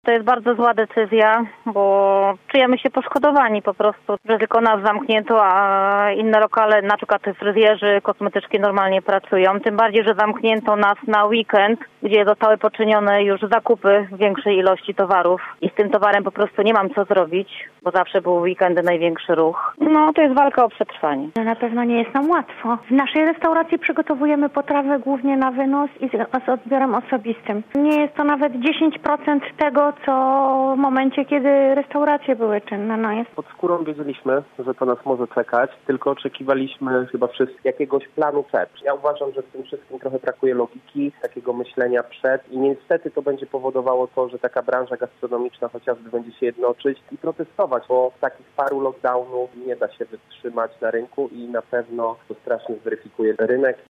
To jest bardzo zła decyzja, bo czujemy się poszkodowani po prostu, że tylko nas zamknięto, a inne lokale, na przykład fryzjerzy, kosmetyczki normalnie pracują. Tym bardziej, że zamknięto nas na weekend, gdzie zostały poczynione już zakupy w większej ilości towarów. I z tym towarem po prostu nie mam co zrobić, bo zawsze był weekend największy ruch. No to jest walka o przetrwanie. Na pewno nie jest nam łatwo. W naszej restauracji przygotowujemy potrawy głównie na wynos i z odbiorem osobistym. Nie jest to nawet 10% tego, co w momencie, kiedy restauracje były czynne. No jest. Pod skórą wiedzieliśmy, że to nas może czekać, tylko oczekiwaliśmy chyba wszyscy jakiegoś planu przed. Ja uważam, że w tym wszystkim trochę brakuje logiki, takiego myślenia przed i niestety to będzie powodowało to, że taka branża gastronomiczna chociażby będzie się jednoczyć i protestować, bo takich paru lockdownów nie da się wytrzymać na rynku i na pewno to strasznie zweryfikuje rynek.